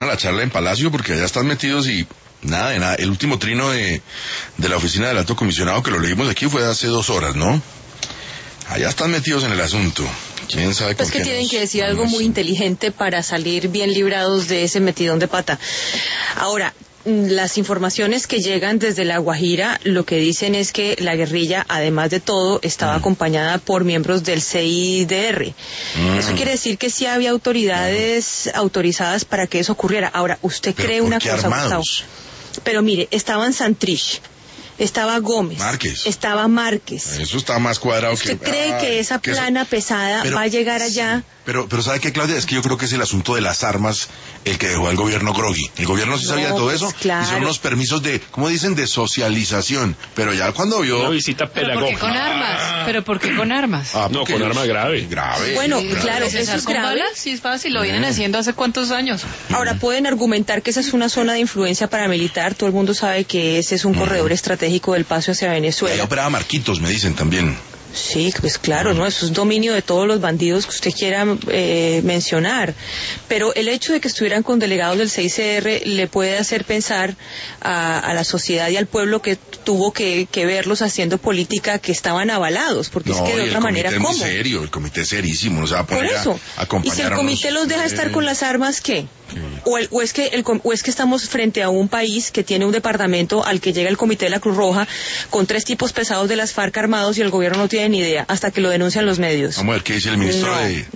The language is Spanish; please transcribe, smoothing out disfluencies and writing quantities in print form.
la charla en Palacio, porque allá están metidos y nada de nada. El último trino de la oficina del alto comisionado, que lo leímos aquí, fue hace 2 horas, ¿no? Allá están metidos en el asunto. ¿Quién sabe con Pues que qué tienen nos que decir van algo a muy inteligente para salir bien librados de ese metidón de pata. Ahora, las informaciones que llegan desde La Guajira lo que dicen es que la guerrilla, además de todo, estaba acompañada por miembros del CIDR. Eso quiere decir que sí había autoridades autorizadas para que eso ocurriera. Ahora, usted ¿Pero cree por una qué cosa, armados? Gustavo. Pero mire, estaban Santrich, estaba Gómez, Márquez. estaba Márquez. Eso está más cuadrado que... ¿Usted cree que esa que eso- plana pesada Pero- va a llegar allá? Pero ¿sabe qué, Claudia? Es que yo creo que es el asunto de las armas el que dejó al gobierno groggy. El gobierno sí sabía de todo pues, eso, claro. y son unos permisos de, ¿cómo dicen? De socialización. Pero ya cuando vio... Una visita ¿Pero por qué pedagógica. con armas? ¿Pero por qué con armas? No, porque con arma grave. Grave. Bueno, grave. claro, eso ¿Cesar es con grave. balas? Sí, es fácil, lo vienen haciendo hace cuántos años. Ahora, pueden argumentar que esa es una zona de influencia paramilitar. Todo el mundo sabe que ese es un corredor estratégico del paso hacia Y ahí Venezuela. operaba Marquitos, me dicen también. Sí, pues claro, ¿no? Eso es dominio de todos los bandidos que usted quiera mencionar. Pero el hecho de que estuvieran con delegados del CICR le puede hacer pensar a la sociedad y al pueblo que tuvo que verlos haciendo política que estaban avalados, porque es que de y otra manera, el comité es ¿cómo? muy serio, el comité es serísimo, no se va a Por poner eso. a acompañar Y si el a comité unos- los deja estar con las armas, ¿qué? O es que estamos frente a un país que tiene un departamento al que llega el comité de la Cruz Roja con 3 tipos pesados de las FARC armados y el gobierno no tiene ni idea hasta que lo denuncian los medios. Vamos a ver qué dice el ministro No, de